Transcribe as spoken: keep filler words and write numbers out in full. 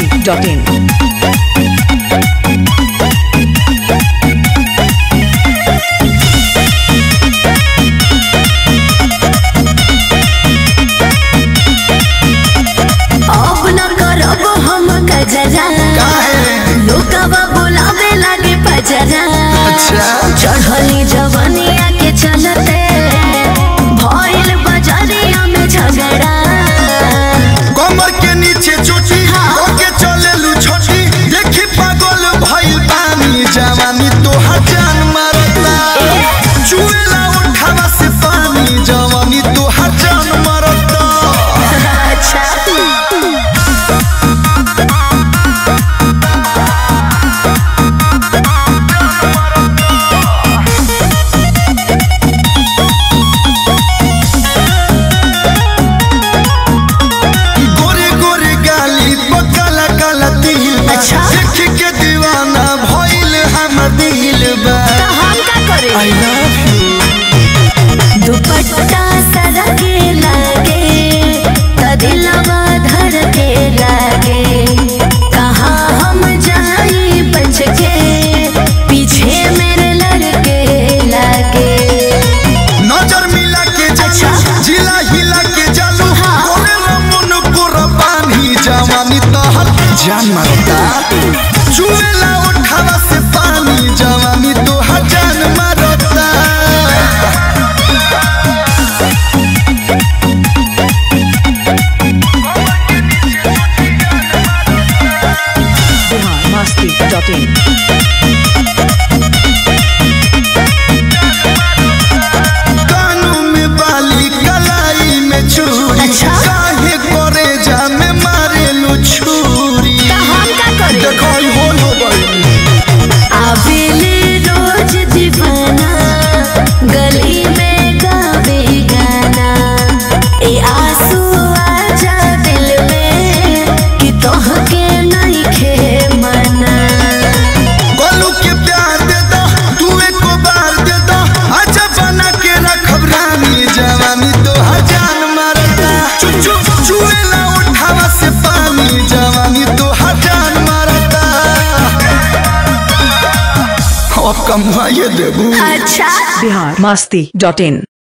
masti dot in. चढ़ली जवनिया के चलते भइल बजरिया में झगड़ा कमर के नीचे चोटी ओके चलेलू छोटी देखी पागल भइल पानी जवानी तोहार जान मारता चुएला उठावा से पानी जवानी तोहार जान मारता अच्छा I love you. दुपट्टा सरके लागे दिलवा धड़के लागे कहाँ हम जाई बच के पीछे मेरे लड़के लागे नजर मिला के अच्छा जिला हिला के जालू कोने रमन को रबानी जवानी तोहर जान मारता चुएला उठावा से पानी जवानी तोहर जान मारता masti dot in. कानों में बाली कलाई में चूड़ी अच्छा? काहे करे जा में मारे लो छुरी हम का करे देखई हो लो गई आवेले रोज दीवाना गली में गावे गाना ए आंसू आजा दिल में कि तोहके नहीं खे मना गोलू के प्यार दे दो तू एक बार दे दो अच्छा बना के रखब रानी जवानी तो जान मारता चुचु चुएला उठावा से पानी जवानी तो जान मारता अब कमाए देबू अच्छा Bihar masti dot in.